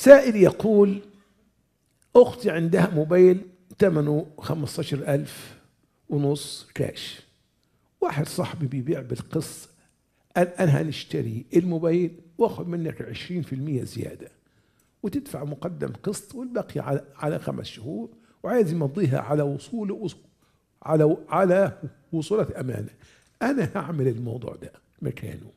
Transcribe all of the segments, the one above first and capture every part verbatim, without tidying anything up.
سائل يقول: أختي عندها موبايل ثمنه خمسة عشر ألف ونص كاش، واحد صاحبي بيبيع بالقسط، قال أنا هنشتري الموبايل وآخذ منك عشرين في المية زيادة وتدفع مقدم قسط والباقي على على خمس شهور، وعايز يمضيها على وصول على على وصولة أمانة. أنا هعمل الموضوع ده مكانه.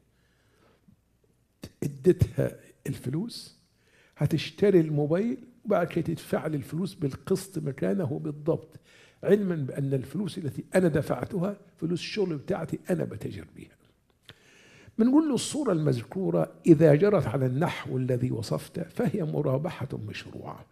اديتها الفلوس، هتشتري الموبايل وبعد كده تدفع لي الفلوس بالقسط مكانه بالضبط، علما بأن الفلوس التي أنا دفعتها فلوس الشغل بتاعتي أنا بتاجر بها. بنقول له الصورة المذكورة إذا جرت على النحو الذي وصفته فهي مرابحة مشروعة،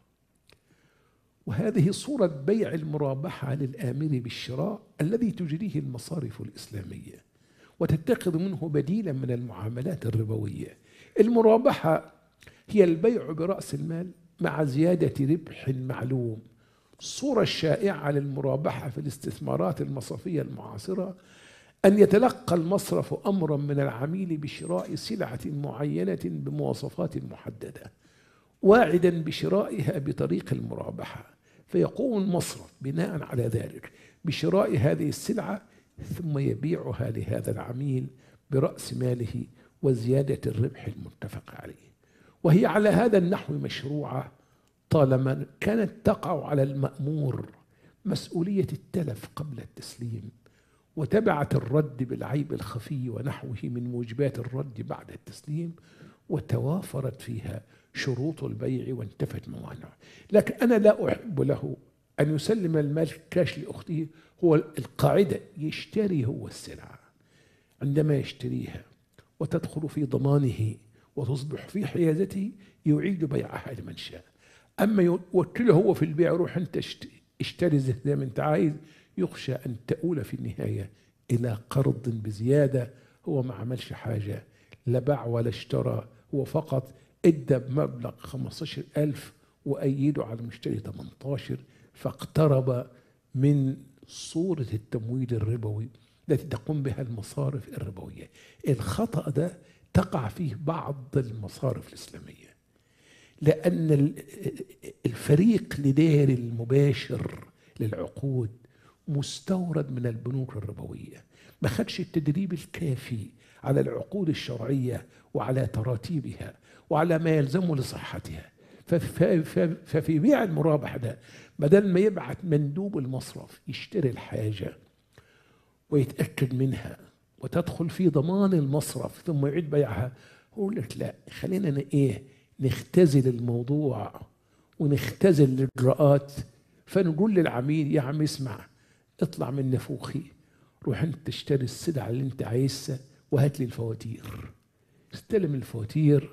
وهذه صورة بيع المرابحة للآمر بالشراء الذي تجريه المصارف الإسلامية وتتخذ منه بديلا من المعاملات الربوية. المرابحة هي البيع برأس المال مع زيادة ربح معلوم. الصورة الشائعة للمرابحة في الاستثمارات المصرفية المعاصرة أن يتلقى المصرف أمرا من العميل بشراء سلعة معينة بمواصفات محددة واعدا بشرائها بطريق المرابحة، فيقوم المصرف بناء على ذلك بشراء هذه السلعة ثم يبيعها لهذا العميل برأس ماله وزيادة الربح المتفق عليه. وهي على هذا النحو مشروعة طالما كانت تقع على المأمور مسؤولية التلف قبل التسليم، وتبعت الرد بالعيب الخفي ونحوه من موجبات الرد بعد التسليم، وتوافرت فيها شروط البيع وانتفت موانعه. لكن أنا لا أحب له أن يسلم المال كاش لأخته. هو القاعدة يشتري هو السلعة، عندما يشتريها وتدخل في ضمانه وتصبح في حيازته يعيد بيعها لمن شاء. أما يوكله هو في البيع، روح أنت اشتري زي ما أنت عايز، يخشى أن تؤول في النهاية إلى قرض بزيادة. هو ما عملش حاجة، لا باع ولا اشترى، هو فقط ادى بمبلغ خمسة عشر ألف وأيده على المشتري ثمانية عشر، فاقترب من صورة التمويل الربوي التي تقوم بها المصارف الربوية. الخطأ ده تقع فيه بعض المصارف الإسلامية، لأن الفريق لدير المباشر للعقود مستورد من البنوك الربوية، ما خدش التدريب الكافي على العقود الشرعية وعلى تراتيبها وعلى ما يلزمه لصحتها. ففي بيع المرابح ده بدل ما يبعت مندوب المصرف يشتري الحاجة ويتأكد منها وتدخل في ضمان المصرف ثم يعيد بيعها، هو لك لا، خلينا ايه نختزل الموضوع ونختزل الإجراءات. فنقول للعميل: يا عم اسمع، اطلع من نفوخي، روح انت تشتري السلعة اللي انت عايزها وهات لي الفواتير. استلم الفواتير،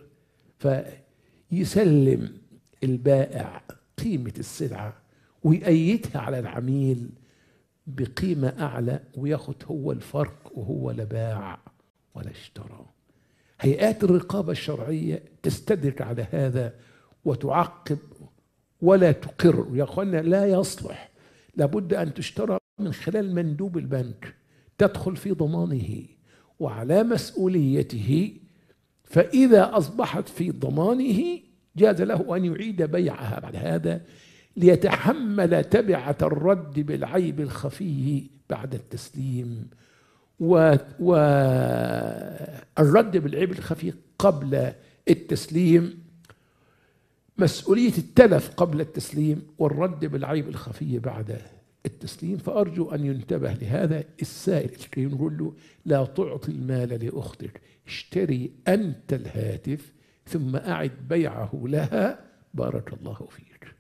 فيسلم البائع قيمة السلعة ويأيدها على العميل بقيمة أعلى، وياخد هو الفرق وهو لا باع ولا اشترى. هيئات الرقابة الشرعية تستدرك على هذا وتعقب ولا تقر. يا أخوانا لا يصلح، لابد أن تشترى من خلال مندوب البنك تدخل في ضمانه وعلى مسؤوليته، فإذا أصبحت في ضمانه جاز له أن يعيد بيعها بعد هذا ليتحمل تبعة الرد بالعيب الخفي بعد التسليم. والرد بالعيب الخفي قبل التسليم مسؤولية التلف قبل التسليم، والرد بالعيب الخفي بعد التسليم. فأرجو أن ينتبه لهذا السائل الكريم، نقول له: لا تعطي المال لأختك، اشتري أنت الهاتف ثم أعد بيعه لها، بارك الله فيك.